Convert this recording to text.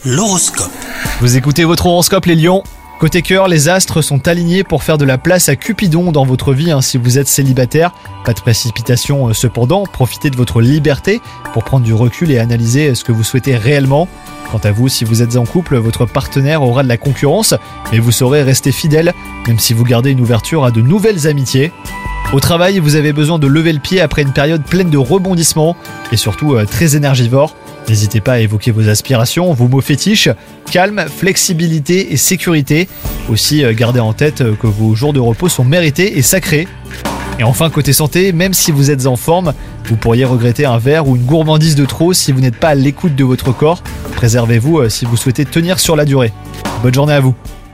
L'horoscope. Vous écoutez votre horoscope les lions. Côté cœur, les astres sont alignés pour faire de la place à Cupidon dans votre vie si vous êtes célibataire. Pas de précipitation cependant, profitez de votre liberté pour prendre du recul et analyser ce que vous souhaitez réellement. Quant à vous, si vous êtes en couple, votre partenaire aura de la concurrence, mais vous saurez rester fidèle, même si vous gardez une ouverture à de nouvelles amitiés. Au travail, vous avez besoin de lever le pied après une période pleine de rebondissements et surtout très énergivore. N'hésitez pas à évoquer vos aspirations, vos mots fétiches, calme, flexibilité et sécurité. Aussi, gardez en tête que vos jours de repos sont mérités et sacrés. Et enfin, côté santé, même si vous êtes en forme, vous pourriez regretter un verre ou une gourmandise de trop si vous n'êtes pas à l'écoute de votre corps. Préservez-vous si vous souhaitez tenir sur la durée. Bonne journée à vous.